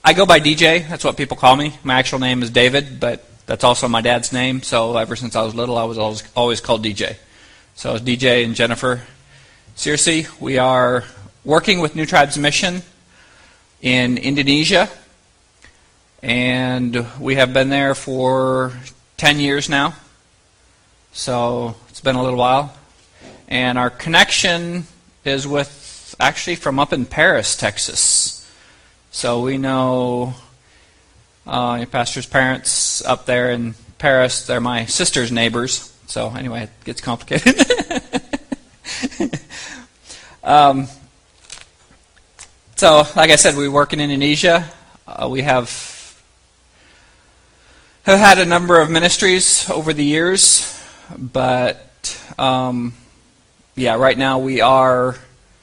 I go by DJ. That's what people call me. My actual name is David, but that's also my dad's name. So ever since I was little, I was always called DJ. So it's DJ and Jennifer Searcy. We are working with New Tribes Mission in Indonesia, and we have been there for 10 years now. So it's been a little while. And our connection is with, actually, from up in Paris, Texas. So we know your pastor's parents up there in Paris. They're my sister's neighbors. So anyway, it gets complicated. So, like I said, we work in Indonesia. We have had a number of ministries over the years, but right now we are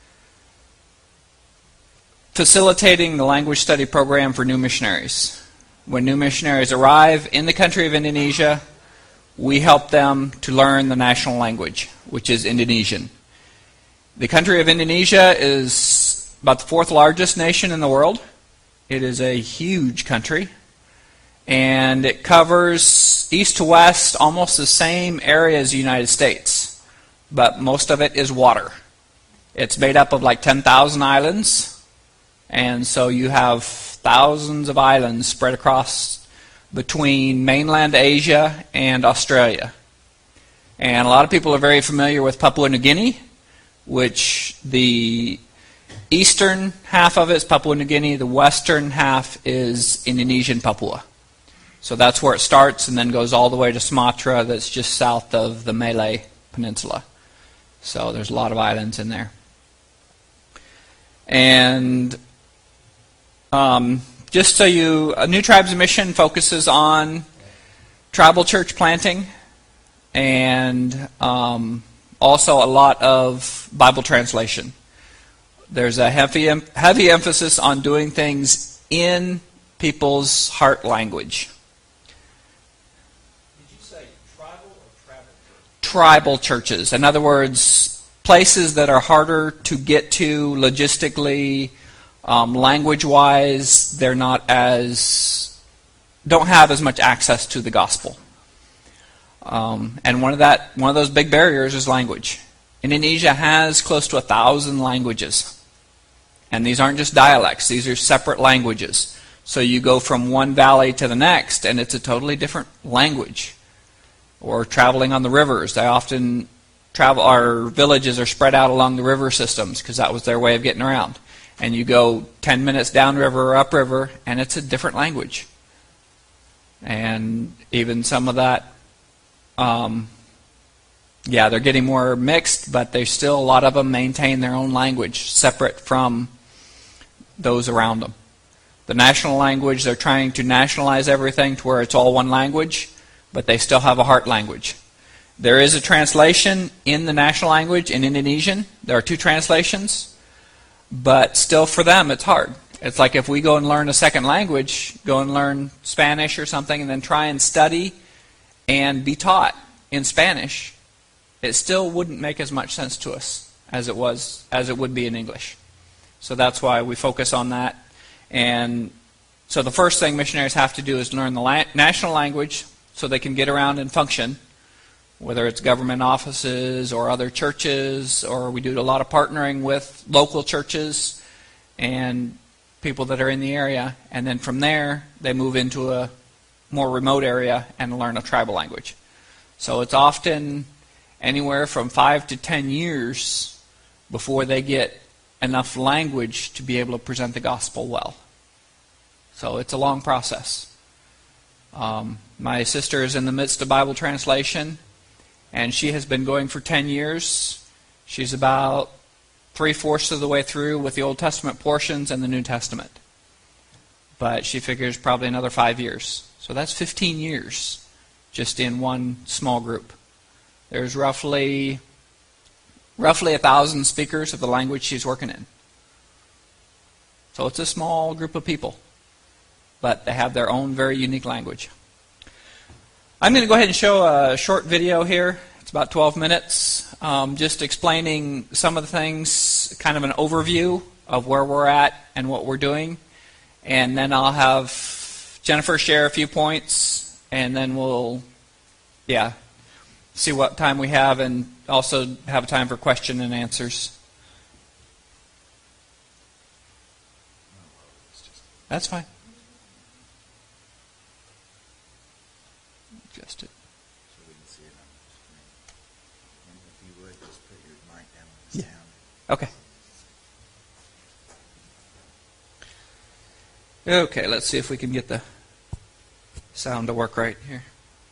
facilitating the language study program for new missionaries. When new missionaries arrive in the country of Indonesia, we help them to learn the national language, which is Indonesian. The country of Indonesia is about the fourth largest nation in the world. It is a huge country, and it covers east to west almost the same area as the United States, but most of it is water. It's made up of like 10,000 islands. And so you have thousands of islands spread across between mainland Asia and Australia. And a lot of people are very familiar with Papua New Guinea, which the eastern half of it is Papua New Guinea, the western half is Indonesian Papua. So that's where it starts and then goes all the way to Sumatra, that's just south of the Malay Peninsula. So there's a lot of islands in there. And just so New Tribes Mission focuses on tribal church planting and also a lot of Bible translation. There's a heavy emphasis on doing things in people's heart language. Did you say tribal or travel church? Tribal churches. In other words, places that are harder to get to logistically. Language-wise, they're don't have as much access to the gospel. And one of those big barriers is language. Indonesia has close to 1,000 languages. And these aren't just dialects, these are separate languages. So you go from one valley to the next, and it's a totally different language. Or traveling on the rivers. They often our villages are spread out along the river systems, because that was their way of getting around. And you go 10 minutes downriver or upriver, and it's a different language. And even some of that, they're getting more mixed, but there's still a lot of them maintain their own language, separate from those around them. The national language, they're trying to nationalize everything to where it's all one language, but they still have a heart language. There is a translation in the national language in Indonesian. There are 2 translations. But still, for them, it's hard. It's like if we go and learn a second language, go and learn Spanish or something, and then try and study and be taught in Spanish, it still wouldn't make as much sense to us as it would be in English. So that's why we focus on that. And so the first thing missionaries have to do is learn the national language so they can get around and function, whether it's government offices or other churches, or we do a lot of partnering with local churches and people that are in the area. And then from there, they move into a more remote area and learn a tribal language. So it's often anywhere from 5 to 10 years before they get enough language to be able to present the gospel well. So it's a long process. My sister is in the midst of Bible translation, and she has been going for 10 years. She's about 3/4 of the way through with the Old Testament portions and the New Testament. But she figures probably another 5 years. So that's 15 years just in one small group. There's roughly 1,000 speakers of the language she's working in. So it's a small group of people, but they have their own very unique language. I'm going to go ahead and show a short video here. It's about 12 minutes, just explaining some of the things, kind of an overview of where we're at and what we're doing. And then I'll have Jennifer share a few points, and then we'll, see what time we have, and also have time for question and answers. That's fine. Adjust it. So we can see it on the screen. And if you would, just put your mic down on the sound. Okay. Okay, let's see if we can get the sound to work right here.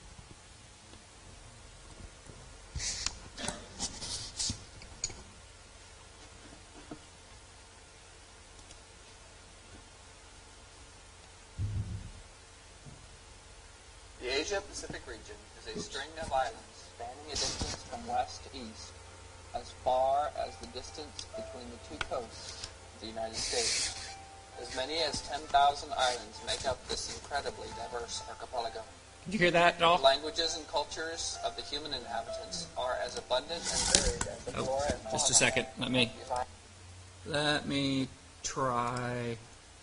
The Asia-Pacific region is a string of islands spanning a distance from west to east, as far as the distance between the two coasts of the United States. As many as 10,000 islands make up this incredibly diverse archipelago. Did you hear that at all? The languages and cultures of the human inhabitants are as abundant and varied as the flora and fauna. Just a second. Let me try.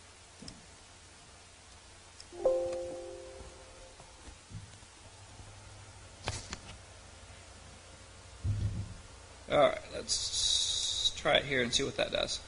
All right, let's try it here and see what that does.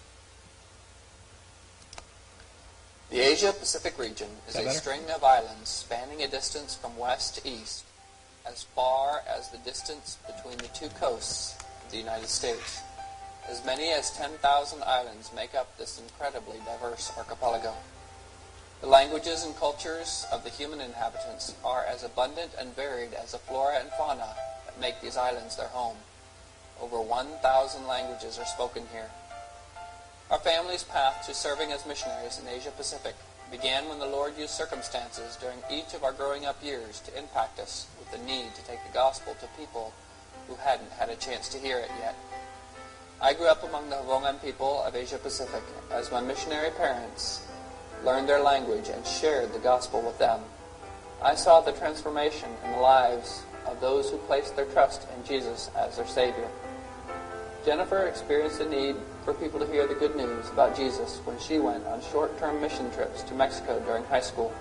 The Asia-Pacific region is a string of islands spanning a distance from west to east, as far as the distance between the two coasts of the United States. As many as 10,000 islands make up this incredibly diverse archipelago. The languages and cultures of the human inhabitants are as abundant and varied as the flora and fauna that make these islands their home. Over 1,000 languages are spoken here. Our family's path to serving as missionaries in Asia Pacific began when the Lord used circumstances during each of our growing up years to impact us with the need to take the gospel to people who hadn't had a chance to hear it yet. I grew up among the Havongan people of Asia Pacific as my missionary parents learned their language and shared the gospel with them. I saw the transformation in the lives of those who placed their trust in Jesus as their Savior. Jennifer experienced a need for people to hear the good news about Jesus when she went on short-term mission trips to Mexico during high school.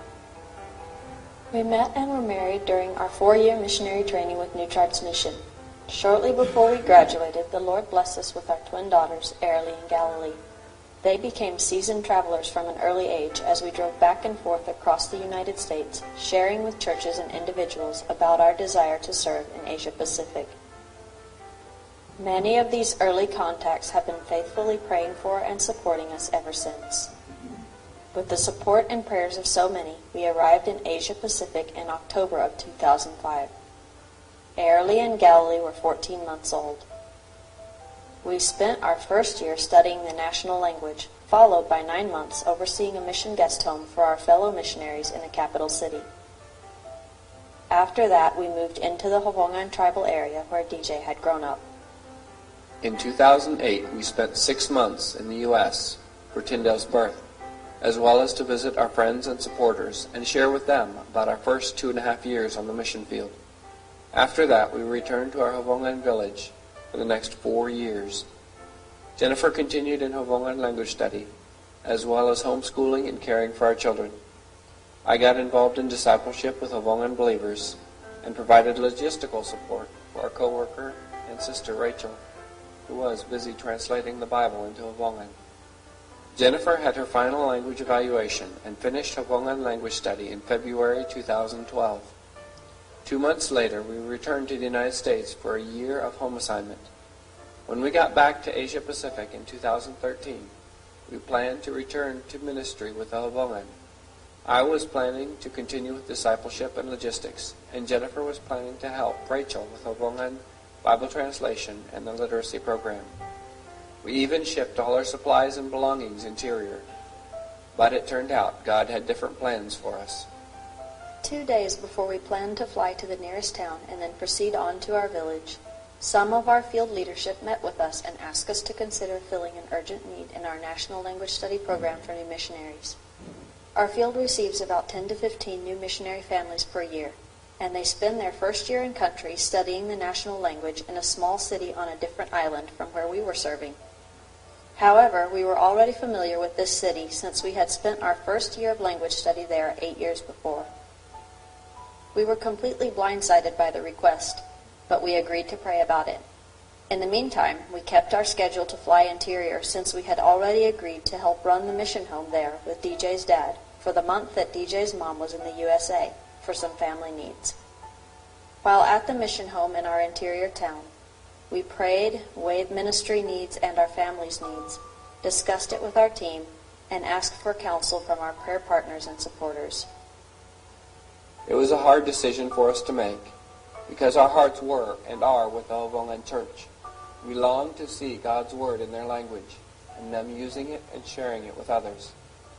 We met and were married during our 4-year missionary training with New Tribes Mission. Shortly before we graduated, the Lord blessed us with our twin daughters, Ariely and Galilee. They became seasoned travelers from an early age as we drove back and forth across the United States, sharing with churches and individuals about our desire to serve in Asia Pacific. Many of these early contacts have been faithfully praying for and supporting us ever since. With the support and prayers of so many, we arrived in Asia Pacific in October of 2005. Ariely and Galilee were 14 months old. We spent our first year studying the national language, followed by 9 months overseeing a mission guest home for our fellow missionaries in the capital city. After that, we moved into the Havongan tribal area where DJ had grown up. In 2008, we spent 6 months in the U.S. for Tyndale's birth, as well as to visit our friends and supporters and share with them about our first 2.5 years on the mission field. After that, we returned to our Havongan village for the next 4 years. Jennifer continued in Havongan language study, as well as homeschooling and caring for our children. I got involved in discipleship with Havongan believers and provided logistical support for our co-worker and sister Rachel, who was busy translating the Bible into Havongan. Jennifer had her final language evaluation and finished Havongan language study in February 2012. 2 months later, we returned to the United States for a year of home assignment. When we got back to Asia Pacific in 2013, we planned to return to ministry with the Havongan. I was planning to continue with discipleship and logistics, and Jennifer was planning to help Rachel with Havongan Bible translation and the literacy program. We even shipped all our supplies and belongings interior. But it turned out God had different plans for us. 2 days before we planned to fly to the nearest town and then proceed on to our village, some of our field leadership met with us and asked us to consider filling an urgent need in our National Language Study program for new missionaries. Our field receives about 10 to 15 new missionary families per year, and they spend their first year in country studying the national language in a small city on a different island from where we were serving. However, we were already familiar with this city since we had spent our first year of language study there 8 years before. We were completely blindsided by the request, but we agreed to pray about it. In the meantime, we kept our schedule to fly interior since we had already agreed to help run the mission home there with DJ's dad for the month that DJ's mom was in the USA for some family needs. While at the mission home in our interior town, we prayed, weighed ministry needs and our family's needs, discussed it with our team, and asked for counsel from our prayer partners and supporters. It was a hard decision for us to make, because our hearts were and are with the Hovongan Church. We longed to see God's Word in their language, and them using it and sharing it with others.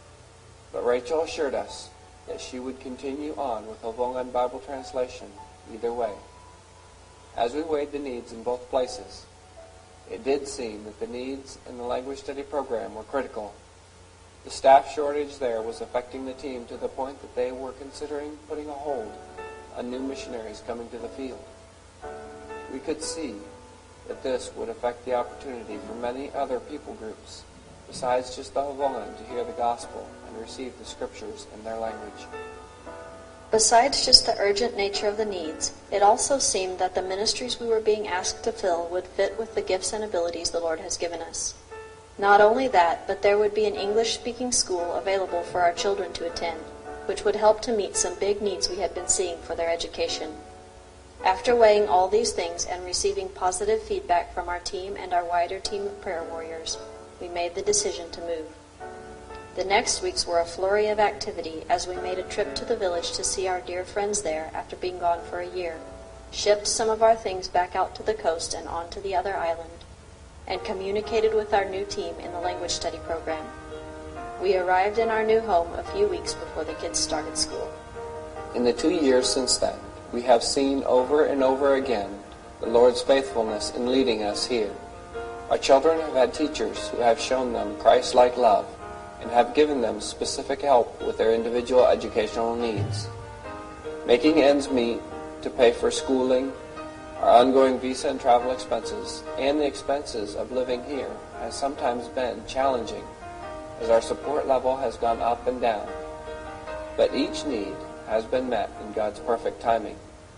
But Rachel assured us that she would continue on with Hovongan Bible translation either way. As we weighed the needs in both places, it did seem that the needs in the language study program were critical. The staff shortage there was affecting the team to the point that they were considering putting a hold on new missionaries coming to the field. We could see that this would affect the opportunity for many other people groups, besides just the Hovongan, to hear the gospel and receive the scriptures in their language. Besides just the urgent nature of the needs, it also seemed that the ministries we were being asked to fill would fit with the gifts and abilities the Lord has given us. Not only that, but there would be an English-speaking school available for our children to attend, which would help to meet some big needs we had been seeing for their education. After weighing all these things and receiving positive feedback from our team and our wider team of prayer warriors, we made the decision to move. The next weeks were a flurry of activity as we made a trip to the village to see our dear friends there after being gone for a year, shipped some of our things back out to the coast and on to the other island, and communicated with our new team in the language study program. We arrived in our new home a few weeks before the kids started school. In the 2 years since then, we have seen over and over again the Lord's faithfulness in leading us here. Our children have had teachers who have shown them Christ-like love and have given them specific help with their individual educational needs. Making ends meet to pay for schooling, our ongoing visa and travel expenses, and the expenses of living here has sometimes been challenging as our support level has gone up and down. But each need has been met in God's perfect timing.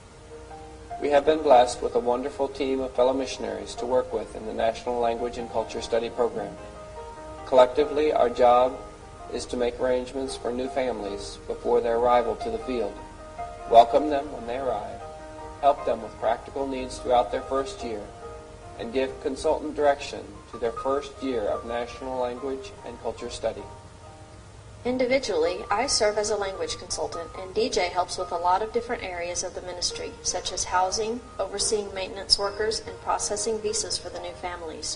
We have been blessed with a wonderful team of fellow missionaries to work with in the National Language and Culture Study Program. Collectively, our job is to make arrangements for new families before their arrival to the field, welcome them when they arrive, help them with practical needs throughout their first year, and give consultant direction to their first year of National Language and Culture Study. Individually, I serve as a language consultant, and DJ helps with a lot of different areas of the ministry, such as housing, overseeing maintenance workers, and processing visas for the new families.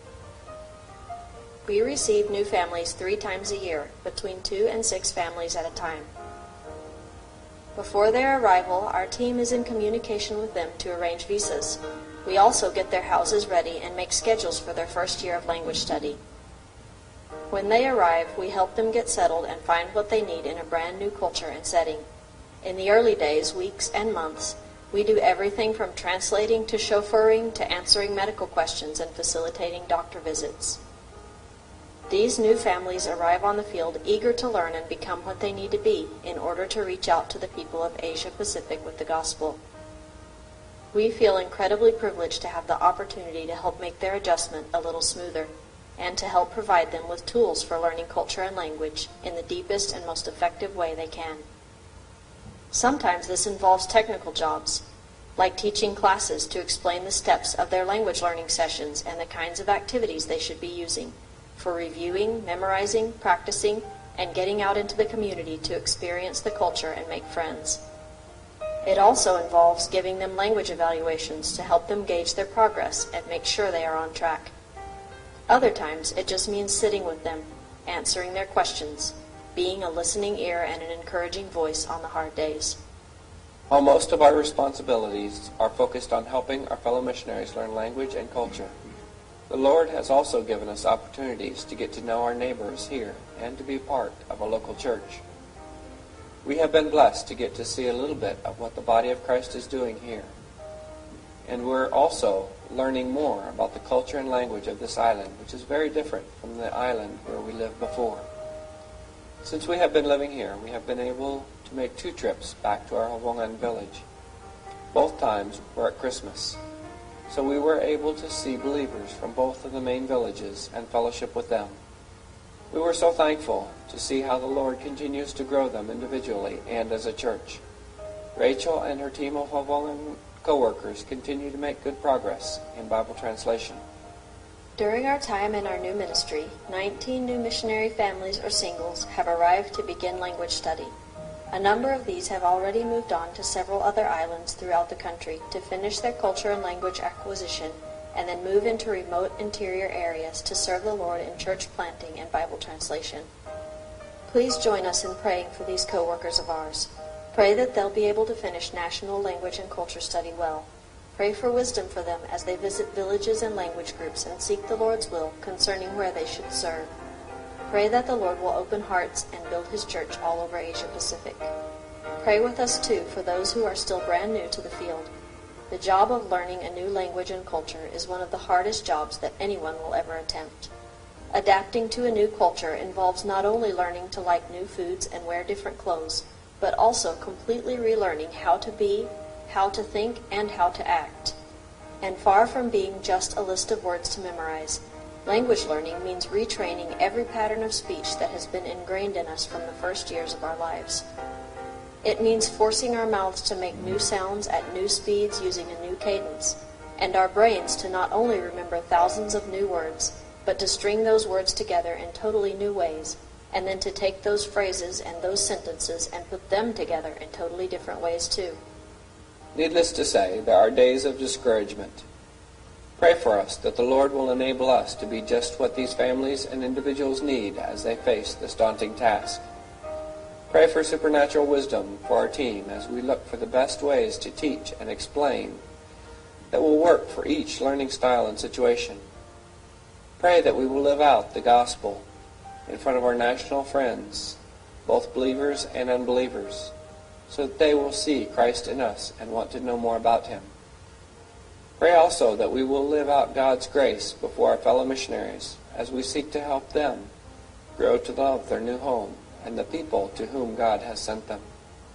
We receive new families 3 times a year, between 2 and 6 families at a time. Before their arrival, our team is in communication with them to arrange visas. We also get their houses ready and make schedules for their first year of language study. When they arrive, we help them get settled and find what they need in a brand new culture and setting. In the early days, weeks, and months, we do everything from translating to chauffeuring to answering medical questions and facilitating doctor visits. These new families arrive on the field eager to learn and become what they need to be in order to reach out to the people of Asia Pacific with the gospel. We feel incredibly privileged to have the opportunity to help make their adjustment a little smoother, and to help provide them with tools for learning culture and language in the deepest and most effective way they can. Sometimes this involves technical jobs, like teaching classes to explain the steps of their language learning sessions and the kinds of activities they should be using, for reviewing, memorizing, practicing, and getting out into the community to experience the culture and make friends. It also involves giving them language evaluations to help them gauge their progress and make sure they are on track. Other times, it just means sitting with them, answering their questions, being a listening ear and an encouraging voice on the hard days. While most of our responsibilities are focused on helping our fellow missionaries learn language and culture, the Lord has also given us opportunities to get to know our neighbors here and to be part of a local church. We have been blessed to get to see a little bit of what the body of Christ is doing here. And we're also learning more about the culture and language of this island, which is very different from the island where we lived before. Since we have been living here, we have been able to make 2 trips back to our Hovongan village. Both times were at Christmas, so we were able to see believers from both of the main villages and fellowship with them. We were so thankful to see how the Lord continues to grow them individually and as a church. Rachel and her team of Hovongan co-workers continue to make good progress in Bible translation. During our time in our new ministry, 19 new missionary families or singles have arrived to begin language study. A number of these have already moved on to several other islands throughout the country to finish their culture and language acquisition and then move into remote interior areas to serve the Lord in church planting and Bible translation. Please join us in praying for these co-workers of ours. Pray that they'll be able to finish national language and culture study well. Pray for wisdom for them as they visit villages and language groups and seek the Lord's will concerning where they should serve. Pray that the Lord will open hearts and build His church all over Asia Pacific. Pray with us too for those who are still brand new to the field. The job of learning a new language and culture is one of the hardest jobs that anyone will ever attempt. Adapting to a new culture involves not only learning to like new foods and wear different clothes, but also completely relearning how to be, how to think, and how to act. And far from being just a list of words to memorize, language learning means retraining every pattern of speech that has been ingrained in us from the first years of our lives. It means forcing our mouths to make new sounds at new speeds using a new cadence, and our brains to not only remember thousands of new words, but to string those words together in totally new ways, and then to take those phrases and those sentences and put them together in totally different ways too. Needless to say, there are days of discouragement. Pray for us that the Lord will enable us to be just what these families and individuals need as they face this daunting task. Pray for supernatural wisdom for our team as we look for the best ways to teach and explain that will work for each learning style and situation. Pray that we will live out the gospel in front of our national friends, both believers and unbelievers, so that they will see Christ in us and want to know more about Him. Pray also that we will live out God's grace before our fellow missionaries as we seek to help them grow to love their new home and the people to whom God has sent them.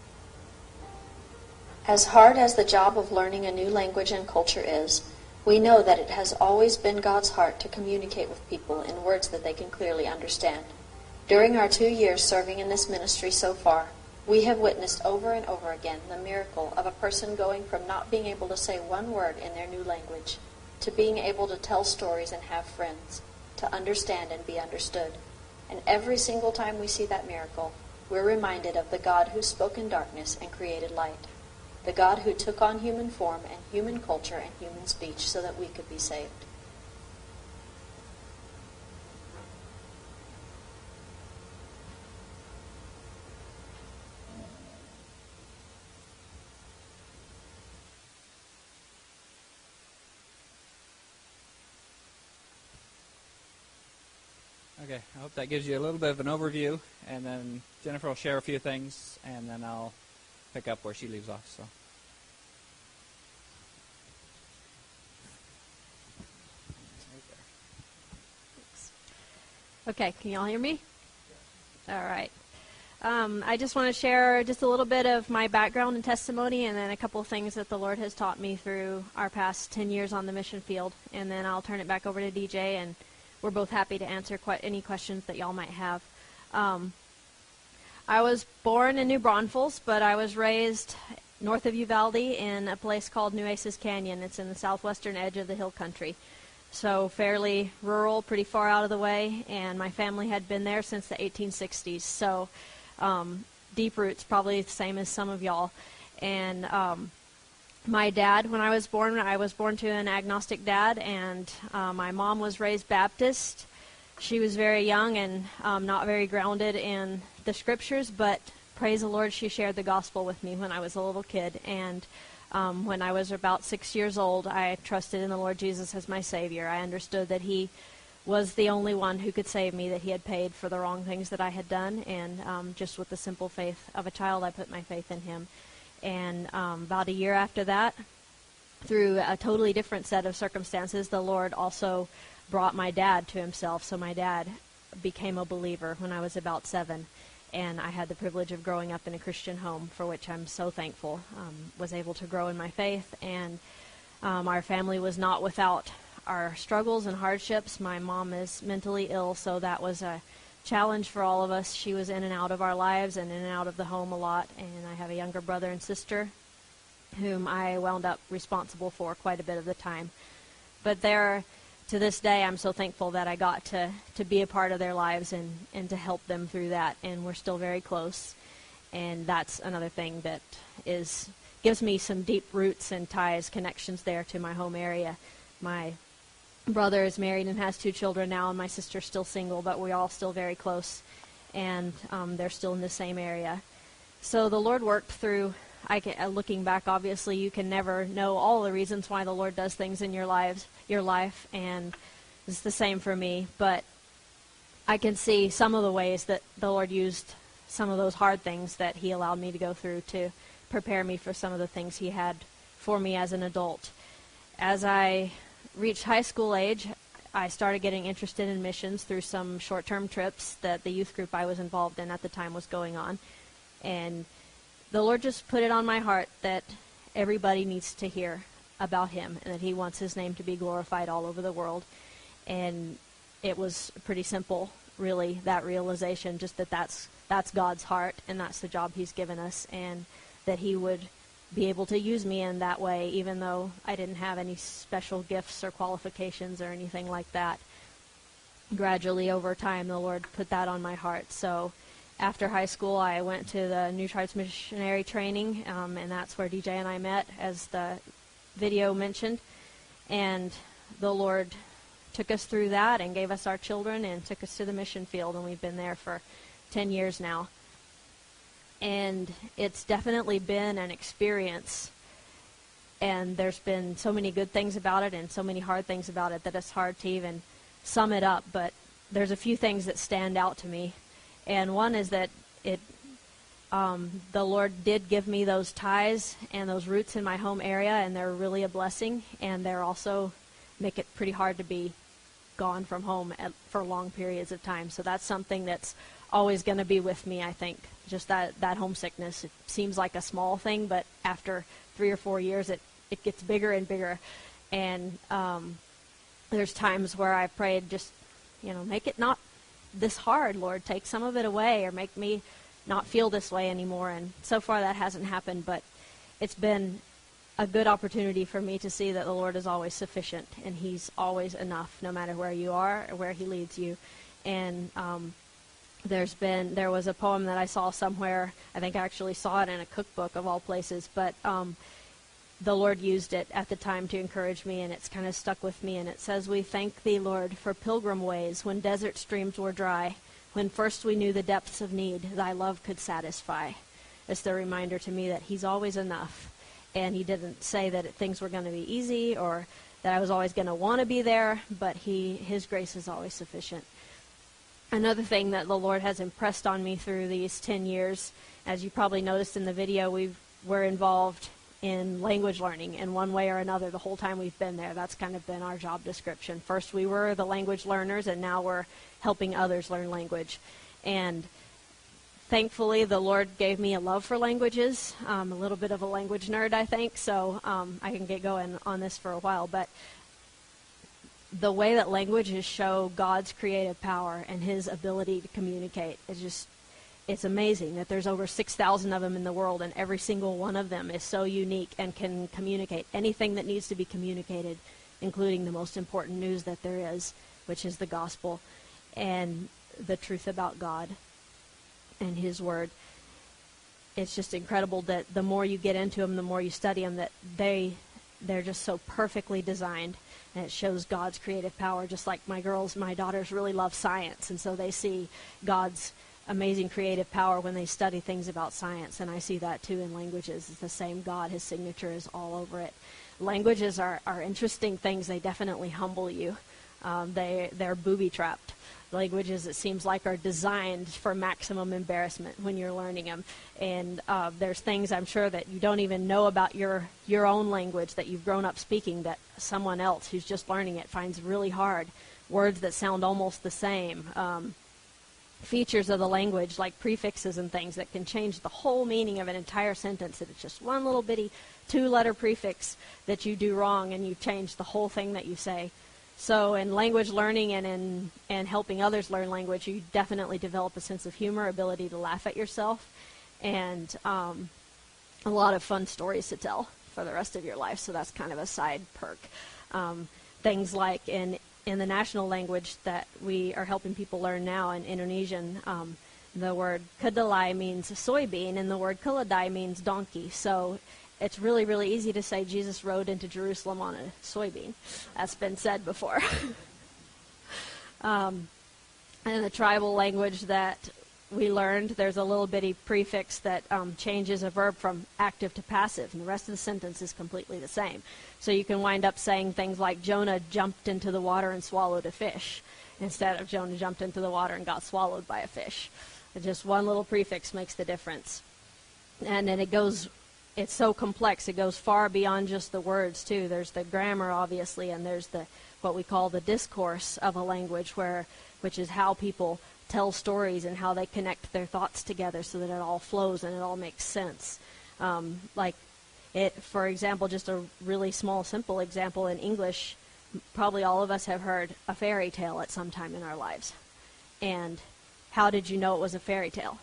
As hard as the job of learning a new language and culture is, we know that it has always been God's heart to communicate with people in words that they can clearly understand. During our 2 years serving in this ministry so far, we have witnessed over and over again the miracle of a person going from not being able to say one word in their new language to being able to tell stories and have friends, to understand and be understood. And every single time we see that miracle, we're reminded of the God who spoke in darkness and created light, the God who took on human form and human culture and human speech so that we could be saved. Okay, I hope that gives you a little bit of an overview, and then Jennifer will share a few things, and then I'll pick up where she leaves off. So, Okay, can you all hear me? All right. I just want to share just a little bit of my background and testimony, and then a couple of things that the Lord has taught me through our past 10 years on the mission field, and then I'll turn it back over to DJ, and we're both happy to answer any questions that y'all might have. I was born in New Braunfels, but I was raised north of Uvalde in a place called Nueces Canyon. It's in the southwestern edge of the hill country. So fairly rural, pretty far out of the way, and my family had been there since the 1860s. So deep roots, probably the same as some of y'all. And my dad, when I was born to an agnostic dad, and my mom was raised Baptist. She was very young and not very grounded in the scriptures, but praise the Lord, she shared the gospel with me when I was a little kid. And when I was about 6 years old, I trusted in the Lord Jesus as my Savior. I understood that He was the only one who could save me, that He had paid for the wrong things that I had done, and just with the simple faith of a child, I put my faith in Him. And about a year after that, through a totally different set of circumstances, the Lord also brought my dad to himself. So my dad became a believer when I was about 7, and I had the privilege of growing up in a Christian home, for which I'm so thankful. Was able to grow in my faith, and our family was not without our struggles and hardships. My mom is mentally ill, so that was a challenge for all of us. She was in and out of our lives and in and out of the home a lot, and I have a younger brother and sister whom I wound up responsible for quite a bit of the time. But to this day, I'm so thankful that I got to be a part of their lives and to help them through that, and we're still very close. And that's another thing that gives me some deep roots and ties, connections there to my home area. My brother is married and has 2 children now, and my sister's still single, but we're all still very close, and they're still in the same area. So the Lord worked through, looking back, obviously, you can never know all the reasons why the Lord does things in your life, and it's the same for me, but I can see some of the ways that the Lord used some of those hard things that he allowed me to go through to prepare me for some of the things he had for me as an adult. As I reached high school age, I started getting interested in missions through some short-term trips that the youth group I was involved in at the time was going on. And the Lord just put it on my heart that everybody needs to hear about him and that he wants his name to be glorified all over the world. And it was pretty simple, really, that realization, just that's God's heart and that's the job he's given us, and that he would be able to use me in that way, even though I didn't have any special gifts or qualifications or anything like that. Gradually, over time, the Lord put that on my heart. So after high school, I went to the New Tribes Missionary Training, and that's where DJ and I met, as the video mentioned. And the Lord took us through that and gave us our children and took us to the mission field, and we've been there for 10 years now. And it's definitely been an experience, and there's been so many good things about it and so many hard things about it that it's hard to even sum it up, but there's a few things that stand out to me. And one is that the Lord did give me those ties and those roots in my home area, and they're really a blessing, and they're also make it pretty hard to be gone from home for long periods of time. So that's something that's always going to be with me, I think. Just that homesickness. It seems like a small thing, but after 3 or 4 years, it gets bigger and bigger. And there's times where I prayed, just, make it not this hard, Lord. Take some of it away, or make me not feel this way anymore. And so far that hasn't happened, but it's been a good opportunity for me to see that the Lord is always sufficient, and he's always enough, no matter where you are or where he leads you. And there was a poem that I saw somewhere. I think I actually saw it in a cookbook of all places, but the Lord used it at the time to encourage me, and it's kind of stuck with me. And it says, "We thank thee, Lord, for pilgrim ways when desert streams were dry. When first we knew the depths of need, thy love could satisfy." It's the reminder to me that he's always enough. And he didn't say that things were going to be easy or that I was always going to want to be there, but his grace is always sufficient. Another thing that the Lord has impressed on me through these 10 years, as you probably noticed in the video, we're involved in language learning in one way or another the whole time we've been there. That's kind of been our job description. First we were the language learners, and now we're helping others learn language. And thankfully, the Lord gave me a love for languages. I'm a little bit of a language nerd, I think, so I can get going on this for a while. But the way that languages show God's creative power and his ability to communicate is it's amazing that there's over 6,000 of them in the world, and every single one of them is so unique and can communicate anything that needs to be communicated, including the most important news that there is, which is the gospel and the truth about God and his word. It's just incredible that the more you get into them, the more you study them, that they're just so perfectly designed, and it shows God's creative power. Just like my daughters really love science, and so they see God's amazing creative power when they study things about science, and I see that too in languages. It's the same God. His signature is all over it. Languages are interesting things. They definitely humble you. They're booby-trapped. languages, it seems like, are designed for maximum embarrassment when you're learning them. And there's things I'm sure that you don't even know about your own language that you've grown up speaking that someone else who's just learning it finds really hard. Words that sound almost the same. Features of the language like prefixes and things that can change the whole meaning of an entire sentence. And it's just one little bitty 2-letter prefix that you do wrong and you change the whole thing that you say. So in language learning and helping others learn language, you definitely develop a sense of humor, ability to laugh at yourself, and a lot of fun stories to tell for the rest of your life. So that's kind of a side perk. Things like in the national language that we are helping people learn now in Indonesian, the word kedelai means soybean, and the word keledai means donkey. So it's really, really easy to say Jesus rode into Jerusalem on a soybean. That's been said before. And in the tribal language that we learned, there's a little bitty prefix that changes a verb from active to passive, and the rest of the sentence is completely the same. So you can wind up saying things like Jonah jumped into the water and swallowed a fish, instead of Jonah jumped into the water and got swallowed by a fish. And just one little prefix makes the difference. And then it's so complex, it goes far beyond just the words, too. There's the grammar, obviously, and there's what we call the discourse of a language, which is how people tell stories and how they connect their thoughts together so that it all flows and it all makes sense. For example, just a really small, simple example in English, probably all of us have heard a fairy tale at some time in our lives. And how did you know it was a fairy tale?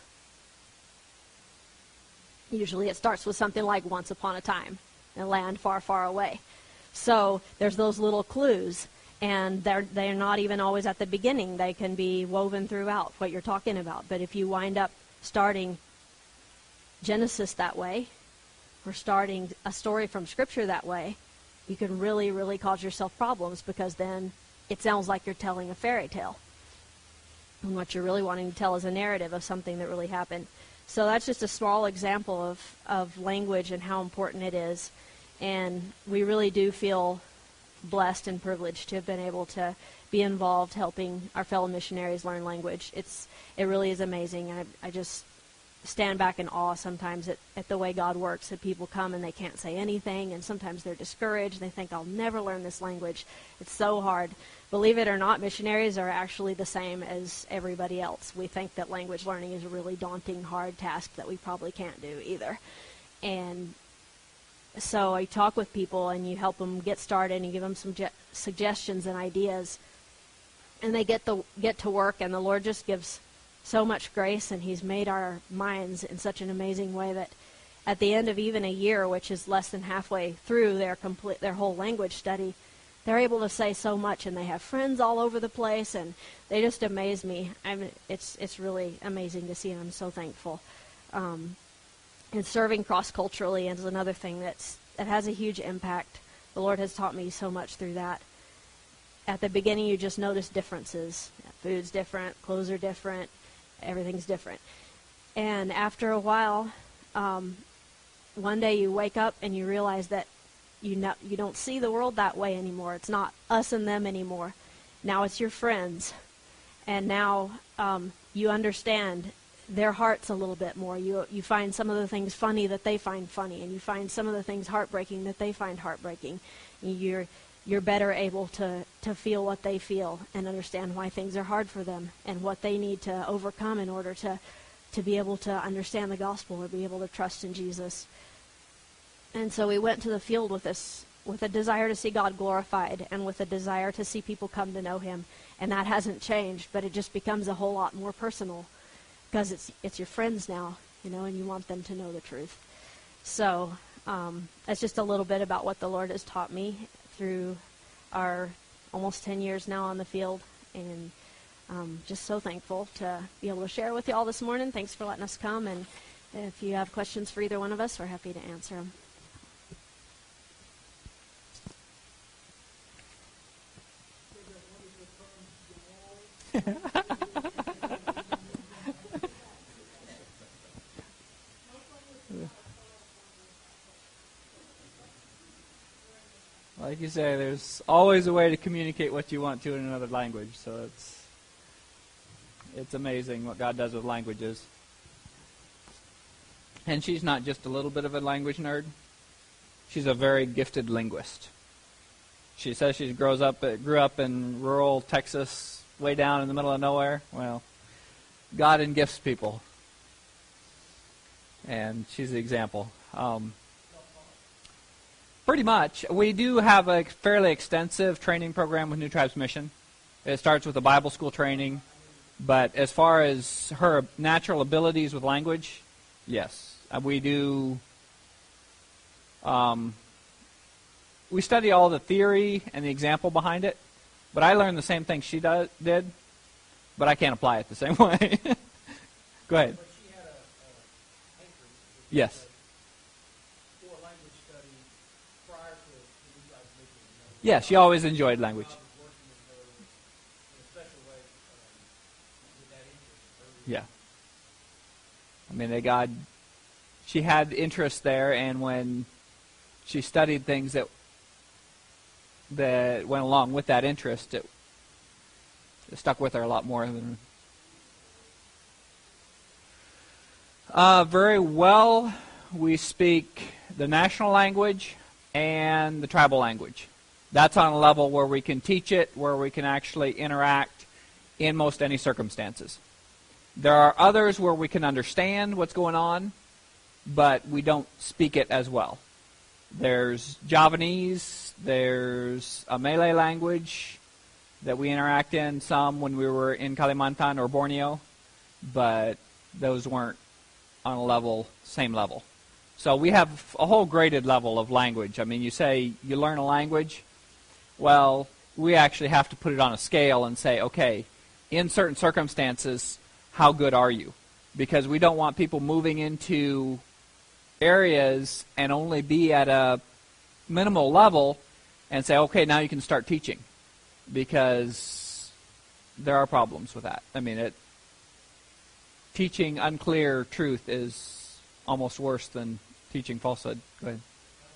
Usually it starts with something like once upon a time in a land far, far away. So there's those little clues, and they're not even always at the beginning. They can be woven throughout what you're talking about. But if you wind up starting Genesis that way, or starting a story from Scripture that way, you can really, really cause yourself problems, because then it sounds like you're telling a fairy tale. And what you're really wanting to tell is a narrative of something that really happened. So that's just a small example of language and how important it is. And we really do feel blessed and privileged to have been able to be involved helping our fellow missionaries learn language. It really is amazing. And I just stand back in awe sometimes at the way God works, that people come and they can't say anything, and sometimes they're discouraged. They think, I'll never learn this language. It's so hard. Believe it or not, missionaries are actually the same as everybody else. We think that language learning is a really daunting, hard task that we probably can't do either. And so I talk with people, and you help them get started, and you give them some suggestions and ideas, and they get to work, and the Lord just gives so much grace, and He's made our minds in such an amazing way that at the end of even a year, which is less than halfway through their whole language study, they're able to say so much, and they have friends all over the place, and they just amaze me. It's really amazing to see, and I'm so thankful. And serving cross-culturally is another thing that has a huge impact. The Lord has taught me so much through that. At the beginning, you just notice differences. Food's different, clothes are different, everything's different. And after a while, one day you wake up and you realize that you don't see the world that way anymore. It's not us and them anymore. Now it's your friends. And now you understand their hearts a little bit more. You find some of the things funny that they find funny, and you find some of the things heartbreaking that they find heartbreaking. You're better able to feel what they feel and understand why things are hard for them and what they need to overcome in order to be able to understand the gospel or be able to trust in Jesus. And so we went to the field with a desire to see God glorified and with a desire to see people come to know Him. And that hasn't changed, but it just becomes a whole lot more personal because it's your friends now, and you want them to know the truth. So that's just a little bit about what the Lord has taught me through our almost 10 years now on the field, and just so thankful to be able to share with you all this morning. Thanks for letting us come, and if you have questions for either one of us, we're happy to answer them. Like you say, there's always a way to communicate what you want to in another language. So It's amazing what God does with languages. And she's not just a little bit of a language nerd. She's a very gifted linguist. She says she grew up in rural Texas, way down in the middle of nowhere. Well, God gifts people. And she's the example. Pretty much. We do have a fairly extensive training program with New Tribes Mission. It starts with a Bible school training. But as far as her natural abilities with language, yes. We do. We study all the theory and the example behind it. But I learned the same thing she did. But I can't apply it the same way. Go ahead. But she had a hankering. Yes. For language study prior to you guys making. Yeah, she always enjoyed language. I was working with her in a special way with that interest. Yeah. I mean, she had interest there, and when she studied things that went along with that interest, it stuck with her a lot more than. Very well, we speak the national language and the tribal language. That's on a level where we can teach it, where we can actually interact in most any circumstances. There are others where we can understand what's going on, but we don't speak it as well. There's Javanese, there's a Malay language that we interact in some when we were in Kalimantan or Borneo, but those weren't on a same level. So we have a whole graded level of language. I mean, you say you learn a language, well, we actually have to put it on a scale and say, okay, in certain circumstances, how good are you? Because we don't want people moving into areas and only be at a minimal level and say, okay, now you can start teaching. Because there are problems with that. I mean, teaching unclear truth is almost worse than teaching falsehood. Go ahead.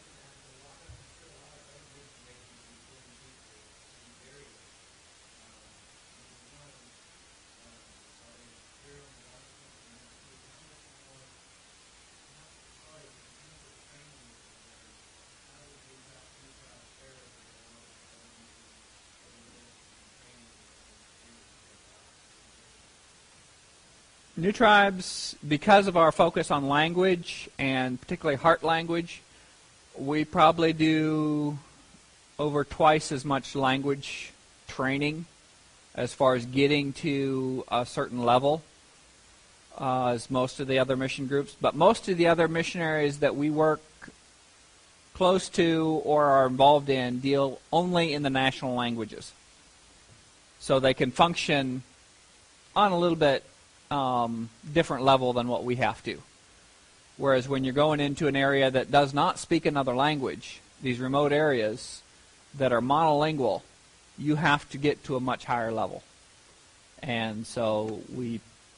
New Tribes, because of our focus on language, and particularly heart language, we probably do over twice as much language training as far as getting to a certain level as most of the other mission groups. But most of the other missionaries that we work close to or are involved in deal only in the national languages. So they can function on a little bit different level than what we have to. Whereas when you're going into an area that does not speak another language, these remote areas that are monolingual, you have to get to a much higher level. And so we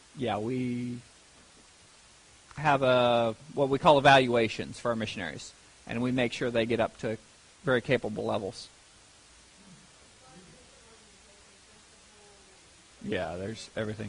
have what we call evaluations for our missionaries, and we make sure they get up to very capable levels. Yeah, there's everything.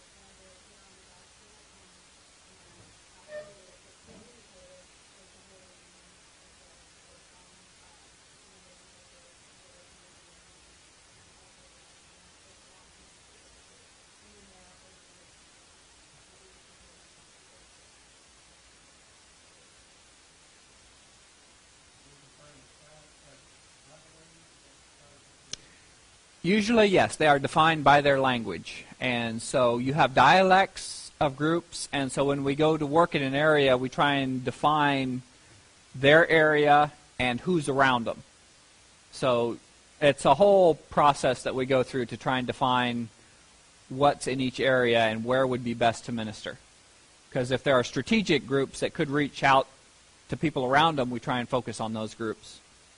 Usually, yes, they are defined by their language. And so you have dialects of groups, and so when we go to work in an area, we try and define their area and who's around them. So it's a whole process that we go through to try and define what's in each area and where would be best to minister. Because if there are strategic groups that could reach out to people around them, we try and focus on those groups.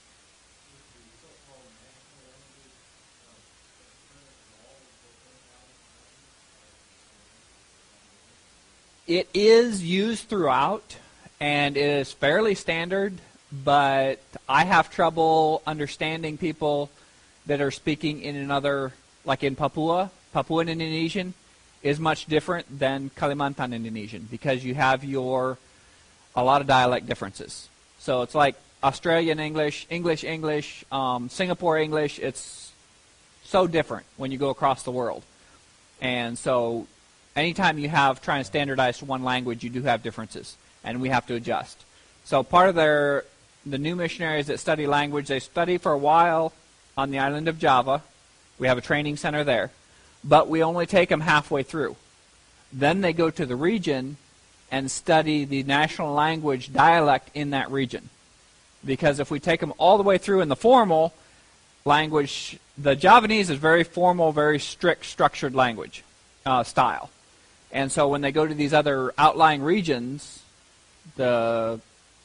It is used throughout, and it is fairly standard, but I have trouble understanding people that are speaking in another, like in Papuan Indonesian. is much different than Kalimantan Indonesian because you have a lot of dialect differences. So it's like Australian English, Singapore English. It's so different when you go across the world. And so anytime you have trying to standardize to one language, you do have differences, and we have to adjust. So part of the new missionaries that study language, they study for a while on the island of Java. We have a training center there. But we only take them halfway through. Then they go to the region and study the national language dialect in that region. Because if we take them all the way through in the formal language, the Javanese is very formal, very strict, structured language style. And so when they go to these other outlying regions, the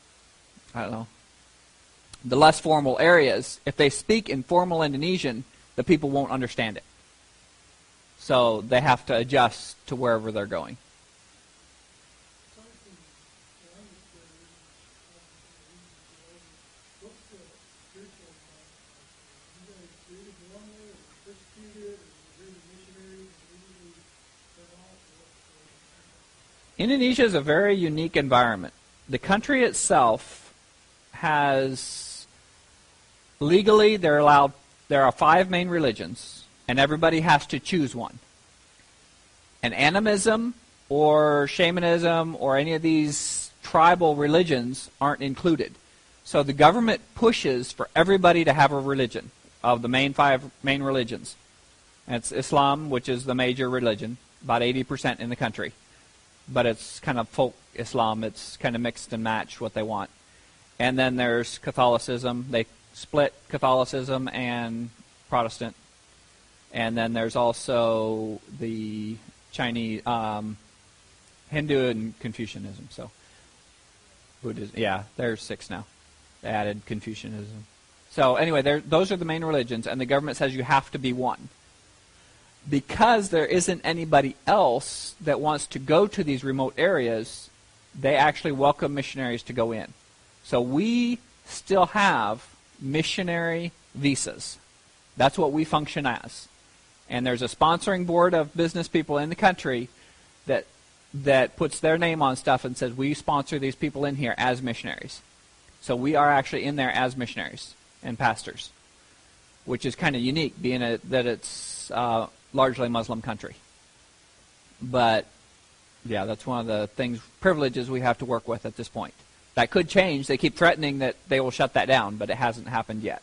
less formal areas, if they speak in formal Indonesian, the people won't understand it. So they have to adjust to wherever they're going. Indonesia is a very unique environment. The country itself has, legally, there are 5 main religions, and everybody has to choose one. And animism or shamanism or any of these tribal religions aren't included. So the government pushes for everybody to have a religion of the 5 main religions. And it's Islam, which is the major religion, about 80% in the country. But it's kind of folk Islam. It's kind of mixed and matched what they want. And then there's Catholicism. They split Catholicism and Protestant. And then there's also the Chinese, Hindu and Confucianism. So Buddhism. Yeah, there's 6 now. They added Confucianism. So anyway, those are the main religions, and the government says you have to be one. Because there isn't anybody else that wants to go to these remote areas, they actually welcome missionaries to go in. So we still have missionary visas. That's what we function as. And there's a sponsoring board of business people in the country that puts their name on stuff and says, we sponsor these people in here as missionaries. So we are actually in there as missionaries and pastors, which is kind of unique, being that it's largely Muslim country. But, yeah, that's one of the privileges we have to work with at this point. That could change. They keep threatening that they will shut that down, but it hasn't happened yet.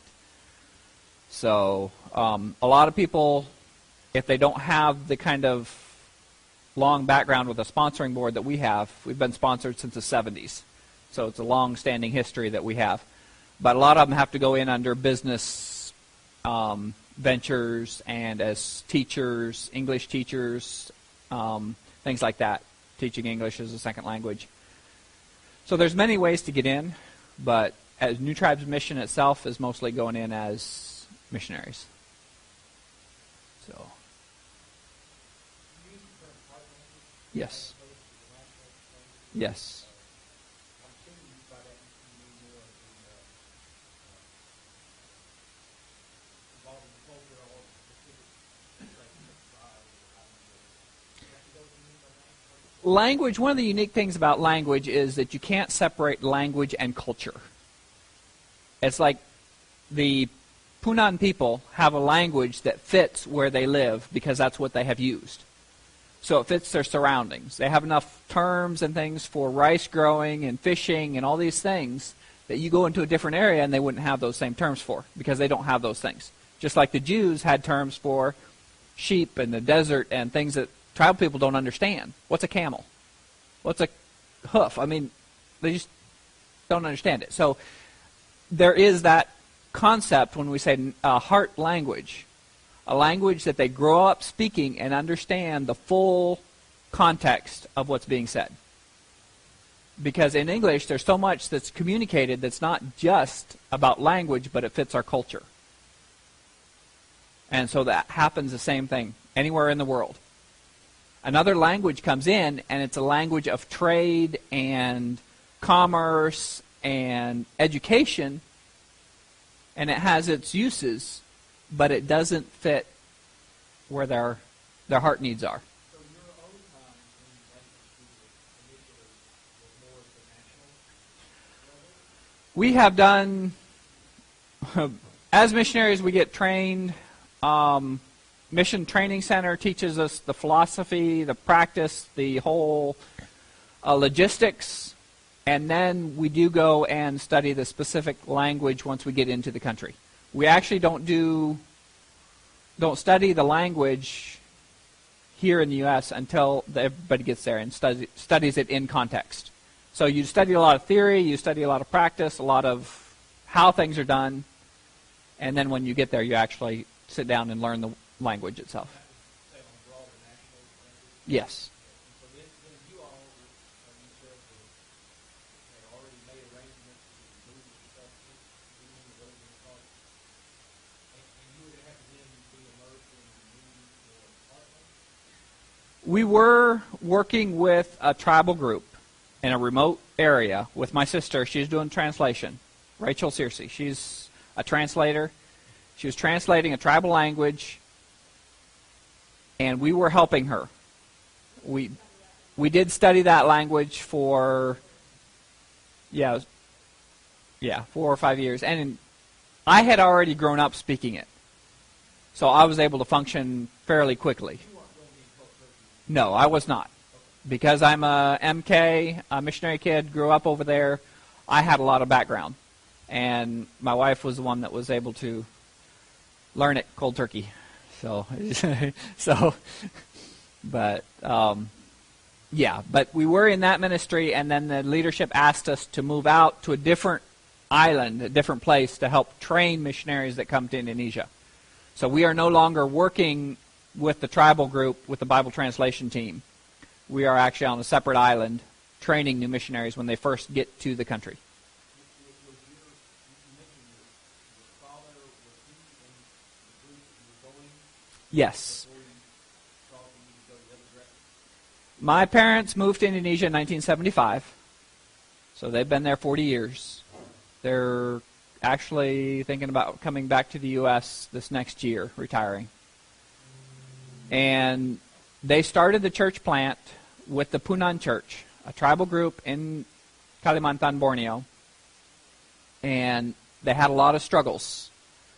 So a lot of people, if they don't have the kind of long background with a sponsoring board that we have, we've been sponsored since the 70s. So it's a long-standing history that we have. But a lot of them have to go in under business ventures and as teachers, English teachers, things like that, teaching English as a second language. So there's many ways to get in, but as New Tribes Mission itself is mostly going in as missionaries. So, yes. Yes. Language, one of the unique things about language is that you can't separate language and culture. It's like the Punan people have a language that fits where they live because that's what they have used. So it fits their surroundings. They have enough terms and things for rice growing and fishing and all these things that you go into a different area and they wouldn't have those same terms for because they don't have those things. Just like the Jews had terms for sheep and the desert and things that tribal people don't understand. What's a camel? What's a hoof? I mean, they just don't understand it. So there is that concept when we say heart language, a language that they grow up speaking and understand the full context of what's being said. Because in English, there's so much that's communicated that's not just about language, but it fits our culture. And so that happens the same thing anywhere in the world. Another language comes in, and it's a language of trade and commerce and education, and it has its uses, but it doesn't fit where their heart needs are. So you're We have done, as missionaries, we get trained. Mission Training Center teaches us the philosophy, the practice, the whole logistics, and then we do go and study the specific language once we get into the country. We actually don't study the language here in the U.S. until everybody gets there and studies it in context. So you study a lot of theory, you study a lot of practice, a lot of how things are done, and then when you get there, you actually sit down and learn the language itself. Say on a broader national language. Yes. So then you all, you said that had already made arrangements to move and stuff, moving the roads and stuff. And you would have to then be immersed in the new department? We were working with a tribal group in a remote area with my sister. She's doing translation. Rachel Searcy. She's a translator. She was translating a tribal language, and we were helping her. We did study that language for 4 or 5 years, and I had already grown up speaking it, so I was able to function fairly quickly. No, I was not. Because I'm a MK, a missionary kid, grew up over there, I had a lot of background. And my wife was the one that was able to learn it cold turkey. But we were in that ministry, and then the leadership asked us to move out to a different island, a different place, to help train missionaries that come to Indonesia. So we are no longer working with the tribal group, with the Bible translation team. We are actually on a separate island training new missionaries when they first get to the country. Yes. My parents moved to Indonesia in 1975, so they've been there 40 years. They're actually thinking about coming back to the U.S. this next year, retiring. And they started the church plant with the Punan Church, a tribal group in Kalimantan, Borneo, and they had a lot of struggles.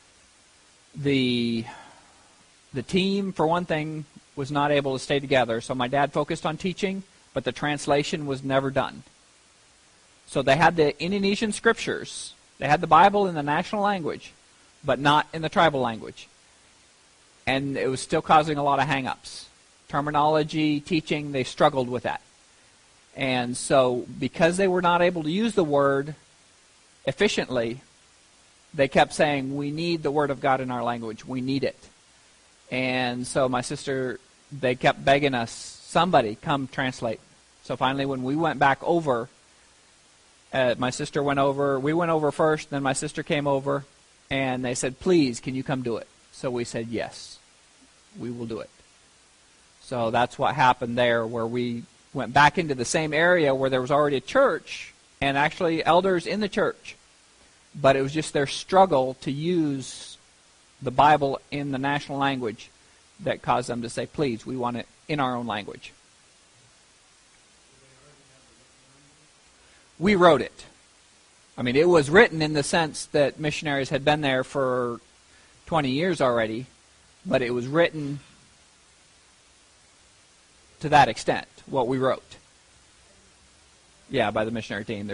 The team, for one thing, was not able to stay together, so my dad focused on teaching, but the translation was never done. So they had the Indonesian scriptures, they had the Bible in the national language, but not in the tribal language. And it was still causing a lot of hang-ups. Terminology, teaching, they struggled with that. And so because they were not able to use the word efficiently, they kept saying, we need the Word of God in our language. We need it. And so my sister, they kept begging us, somebody come translate. So finally when we went back over, my sister went over, we went over first, then my sister came over, and they said, please, can you come do it? So we said, yes, we will do it. So that's what happened there, where we went back into the same area where there was already a church, and actually elders in the church. But it was just their struggle to use the Bible in the national language that caused them to say, please, we want it in our own language. We wrote it. I mean, it was written in the sense that missionaries had been there for 20 years already, but it was written to that extent, what we wrote. Yeah, by the missionary team.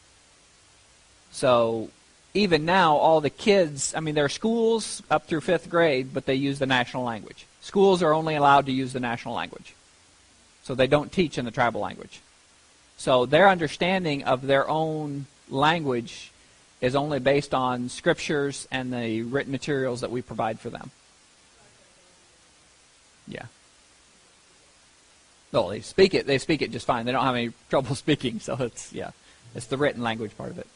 So even now, all the kids, I mean, there are schools up through 5th grade, but they use the national language. Schools are only allowed to use the national language. So they don't teach in the tribal language. So their understanding of their own language is only based on scriptures and the written materials that we provide for them. Yeah. No, they speak it just fine. They don't have any trouble speaking, so it's the written language part of it.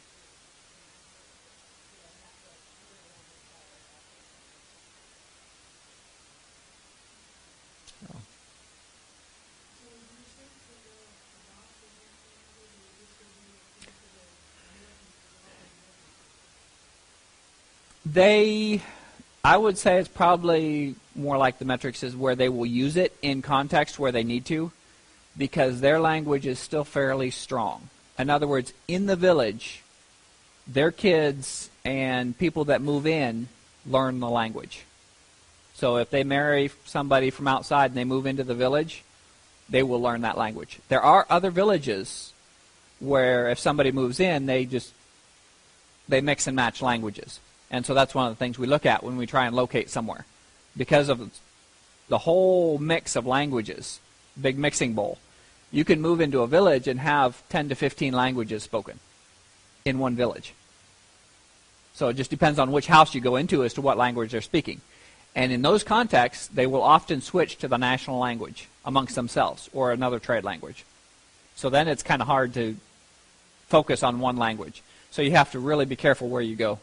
I would say it's probably more like the metrics is where they will use it in context where they need to, because their language is still fairly strong. In other words, in the village, their kids and people that move in learn the language. So if they marry somebody from outside and they move into the village, they will learn that language. There are other villages where if somebody moves in, they mix and match languages. And so that's one of the things we look at when we try and locate somewhere. Because of the whole mix of languages, big mixing bowl, you can move into a village and have 10 to 15 languages spoken in one village. So it just depends on which house you go into as to what language they're speaking. And in those contexts, they will often switch to the national language amongst themselves or another trade language. So then it's kind of hard to focus on one language. So you have to really be careful where you go.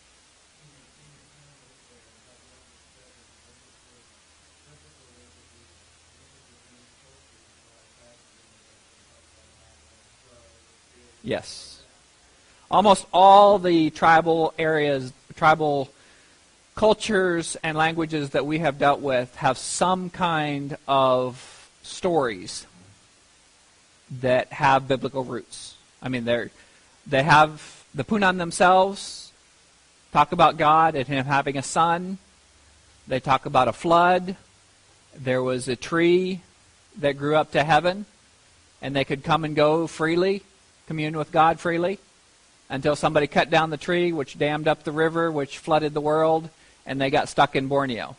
Yes. Almost all the tribal areas, tribal cultures and languages that we have dealt with have some kind of stories that have biblical roots. I mean, they have the Punan themselves talk about God and Him having a son. They talk about a flood. There was a tree that grew up to heaven, and they could come and go freely, commune with God freely, until somebody cut down the tree, which dammed up the river, which flooded the world, and they got stuck in Borneo.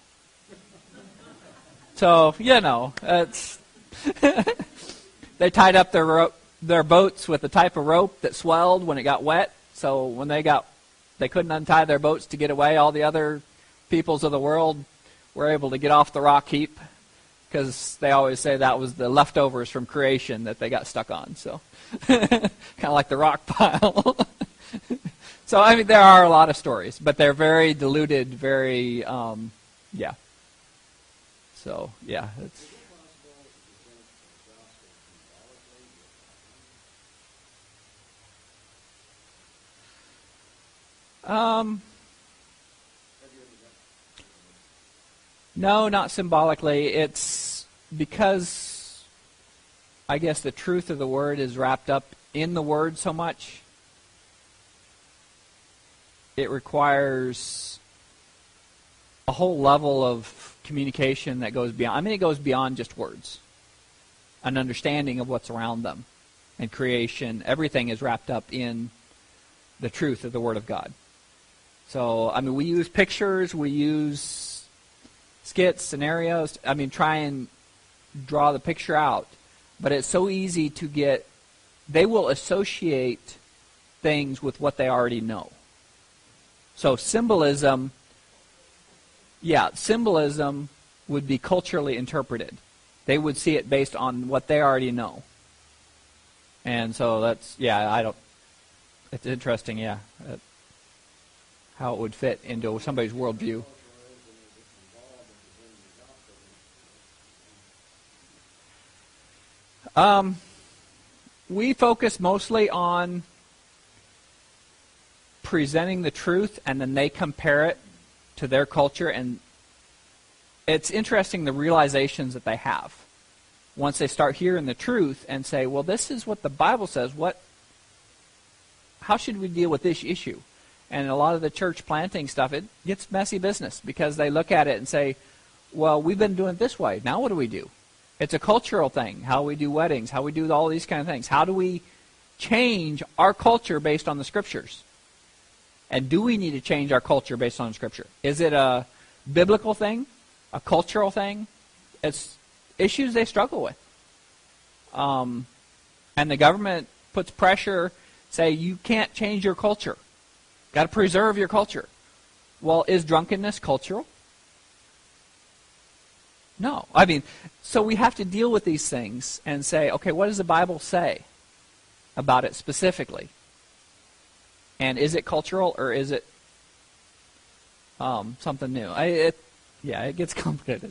So, it's they tied up their boats with a type of rope that swelled when it got wet. So when they couldn't untie their boats to get away. All the other peoples of the world were able to get off the rock heap, because they always say that was the leftovers from creation that they got stuck on. So kind of like the rock pile. So, I mean, there are a lot of stories, but they're very diluted, very, yeah. So, yeah. It's no, not symbolically. It's because I guess the truth of the word is wrapped up in the word so much. It requires a whole level of communication that goes beyond. I mean, it goes beyond just words. An understanding of what's around them and creation. Everything is wrapped up in the truth of the Word of God. So, I mean, we use pictures, we use skits, scenarios. I mean, try and draw the picture out. But it's so easy to get. They will associate things with what they already know. So symbolism would be culturally interpreted. They would see it based on what they already know. And so it's interesting, how it would fit into somebody's worldview. We focus mostly on presenting the truth, and then they compare it to their culture, and it's interesting the realizations that they have once they start hearing the truth and say, well, this is what the Bible says. How should we deal with this issue? And a lot of the church planting stuff, it gets messy business because they look at it and say, well, we've been doing it this way. Now what do we do? It's a cultural thing, how we do weddings, how we do all these kind of things. How do we change our culture based on the Scriptures? And do we need to change our culture based on Scripture? Is it a biblical thing? A cultural thing? It's issues they struggle with. And the government puts pressure, say, you can't change your culture. Got to preserve your culture. Well, is drunkenness cultural? No. I mean, so we have to deal with these things and say, okay, what does the Bible say about it specifically? And is it cultural or is it something new? It gets complicated.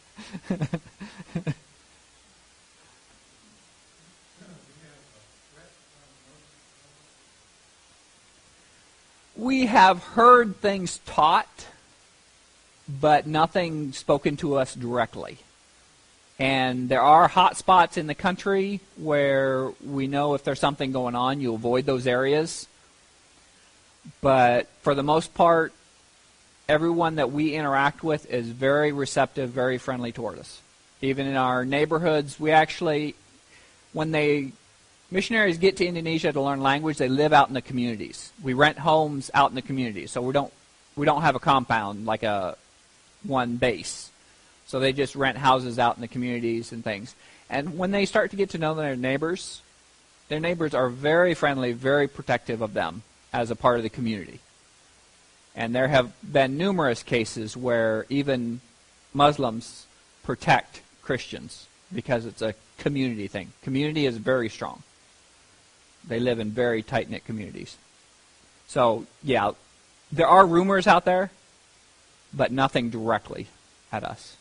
We have heard things taught, but nothing spoken to us directly. And there are hot spots in the country where we know if there's something going on, you avoid those areas. But for the most part, everyone that we interact with is very receptive, very friendly toward us. Even in our neighborhoods, we actually, when missionaries get to Indonesia to learn language, they live out in the communities. We rent homes out in the communities, so we don't have a compound like a one base. So they just rent houses out in the communities and things. And when they start to get to know their neighbors are very friendly, very protective of them as a part of the community. And there have been numerous cases where even Muslims protect Christians because it's a community thing. Community is very strong. They live in very tight-knit communities. So, yeah, there are rumors out there, but nothing directly at us.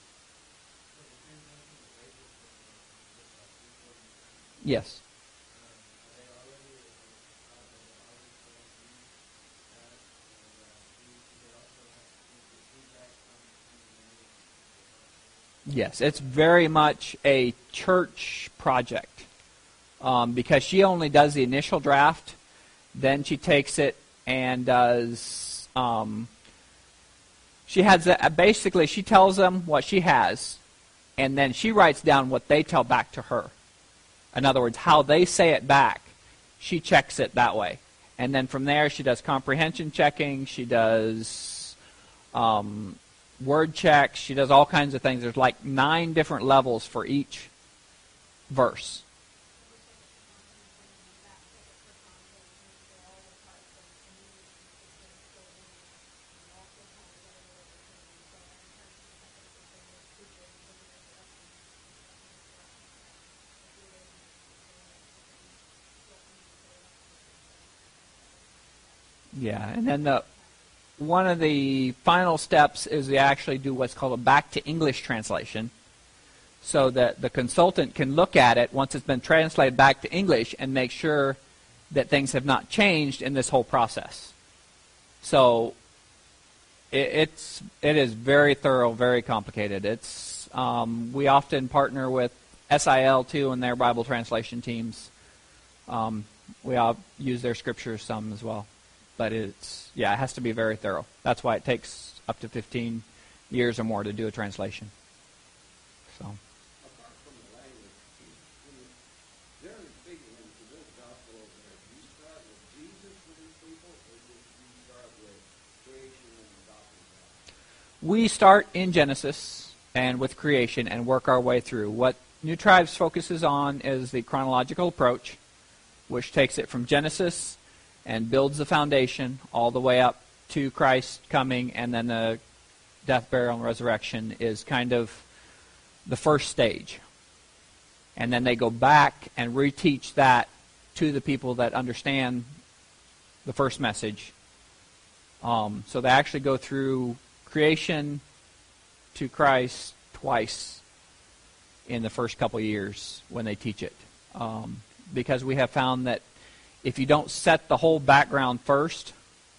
Yes. Yes, it's very much a church project because she only does the initial draft. Then she takes it and does. She has basically she tells them what she has, and then she writes down what they tell back to her. In other words, how they say it back, she checks it that way, and then from there she does comprehension checking. She does. Word checks. She does all kinds of things. There's like 9 different levels for each verse. Yeah, and then one of the final steps is they actually do what's called a back to English translation, so that the consultant can look at it once it's been translated back to English and make sure that things have not changed in this whole process. So it is very thorough, very complicated. It's we often partner with SIL too and their Bible translation teams. We all use their scriptures some as well. But it has to be very thorough. That's why it takes up to 15 years or more to do a translation. So. Apart from the language, generally speaking, into this gospel over there, do you start with Jesus for these people, or do you start with creation and adopting God? We start in Genesis and with creation and work our way through. What New Tribes focuses on is the chronological approach, which takes it from Genesis and builds the foundation all the way up to Christ coming, and then the death, burial, and resurrection is kind of the first stage. And then they go back and reteach that to the people that understand the first message. So they actually go through creation to Christ twice in the first couple of years when they teach it. Because we have found that if you don't set the whole background first,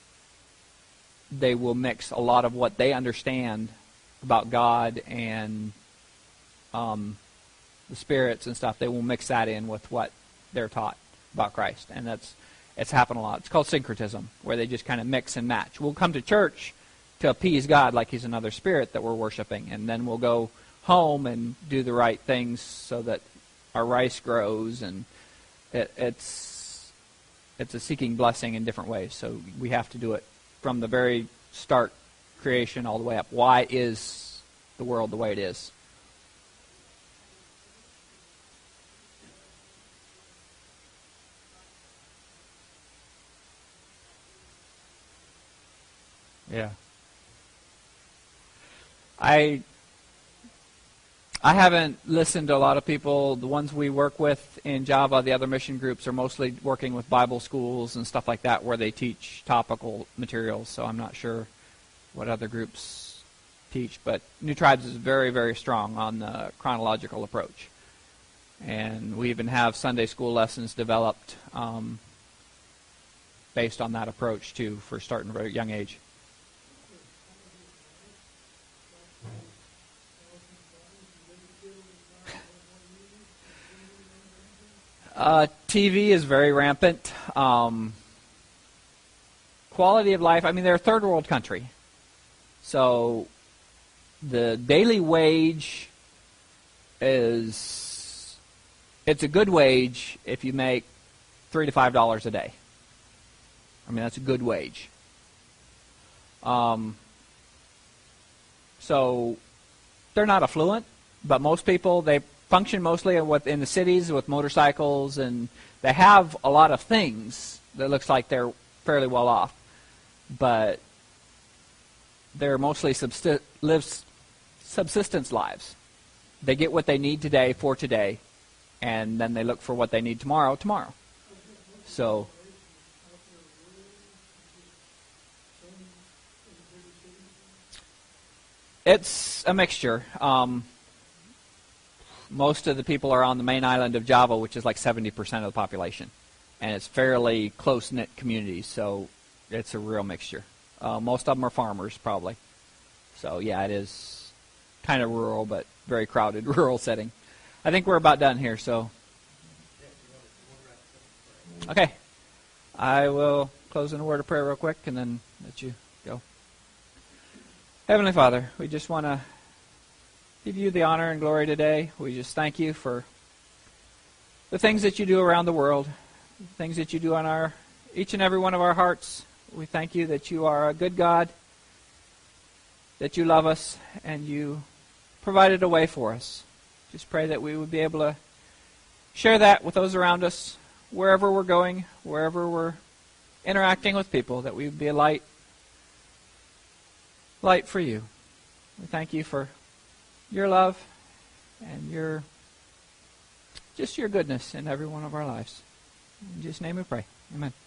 they will mix a lot of what they understand about God and the spirits and stuff. They will mix that in with what they're taught about Christ. And it's happened a lot. It's called syncretism, where they just kind of mix and match. We'll come to church to appease God like He's another spirit that we're worshiping, and then we'll go home and do the right things so that our rice grows, and it's a seeking blessing in different ways. So we have to do it from the very start, creation, all the way up. Why is the world the way it is? Yeah. I haven't listened to a lot of people. The ones we work with in Java, the other mission groups, are mostly working with Bible schools and stuff like that where they teach topical materials, so I'm not sure what other groups teach. But New Tribes is very, very strong on the chronological approach. And we even have Sunday school lessons developed based on that approach, too, for starting at a very young age. TV is very rampant. quality of life, I mean, they're a third world country. So the daily wage it's a good wage if you make $3 to $5 a day. I mean, that's a good wage. So they're not affluent, but most people, they function mostly in the cities with motorcycles, and they have a lot of things that looks like they're fairly well off, but they're mostly subsistence lives. They get what they need today for today, and then they look for what they need tomorrow. So it's a mixture. Most of the people are on the main island of Java, which is like 70% of the population. And it's fairly close-knit communities, so it's a real mixture. Most of them are farmers, probably. So, yeah, it is kind of rural, but very crowded rural setting. I think we're about done here, so. Okay. I will close in a word of prayer real quick and then let you go. Heavenly Father, we just want to give you the honor and glory today. We just thank you for the things that you do around the world, the things that you do on each and every one of our hearts. We thank you that you are a good God, that you love us, and you provided a way for us. Just pray that we would be able to share that with those around us, wherever we're going, wherever we're interacting with people, that we would be a light for you. We thank you for your love and your goodness in every one of our lives. In Jesus' name we pray. Amen.